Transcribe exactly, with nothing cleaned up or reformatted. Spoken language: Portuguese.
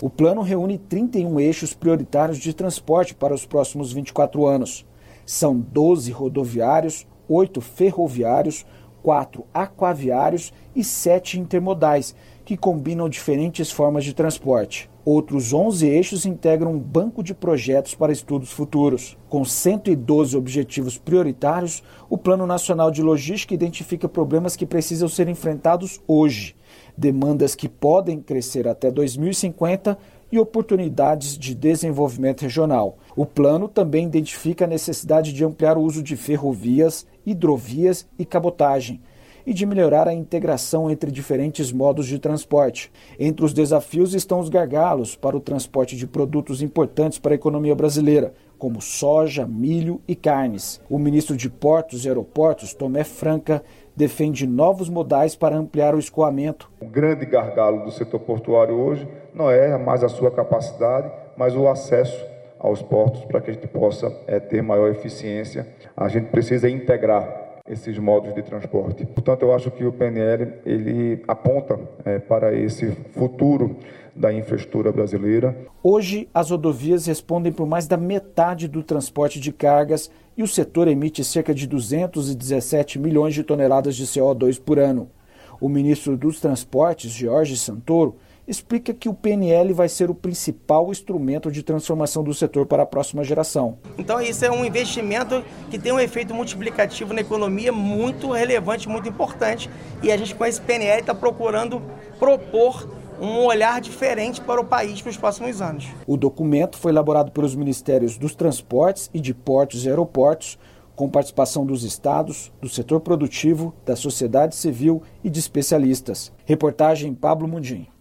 O plano reúne trinta e um eixos prioritários de transporte para os próximos vinte e quatro anos. São doze rodoviários, oito ferroviários, quatro aquaviários e sete intermodais, que combinam diferentes formas de transporte. Outros onze eixos integram um banco de projetos para estudos futuros. Com cento e doze objetivos prioritários, o Plano Nacional de Logística identifica problemas que precisam ser enfrentados hoje, demandas que podem crescer até dois mil e cinquenta e oportunidades de desenvolvimento regional. O plano também identifica a necessidade de ampliar o uso de ferrovias, hidrovias e cabotagem, e de melhorar a integração entre diferentes modos de transporte. Entre os desafios estão os gargalos para o transporte de produtos importantes para a economia brasileira, como soja, milho e carnes. O ministro de Portos e Aeroportos, Tomé Franca, defende novos modais para ampliar o escoamento. O grande gargalo do setor portuário hoje não é mais a sua capacidade, mas o acesso aos portos para que a gente possa é, ter maior eficiência. A gente precisa integrar esses modos de transporte. Portanto, eu acho que o P N L ele aponta é, para esse futuro da infraestrutura brasileira. Hoje, as rodovias respondem por mais da metade do transporte de cargas e o setor emite cerca de duzentos e dezessete milhões de toneladas de C O dois por ano. O ministro dos Transportes, Jorge Santoro, explica que o P N L vai ser o principal instrumento de transformação do setor para a próxima geração. Então isso é um investimento que tem um efeito multiplicativo na economia muito relevante, muito importante, e a gente com esse P N L está procurando propor um olhar diferente para o país para os próximos anos. O documento foi elaborado pelos Ministérios dos Transportes e de Portos e Aeroportos, com participação dos estados, do setor produtivo, da sociedade civil e de especialistas. Reportagem Pablo Mundim.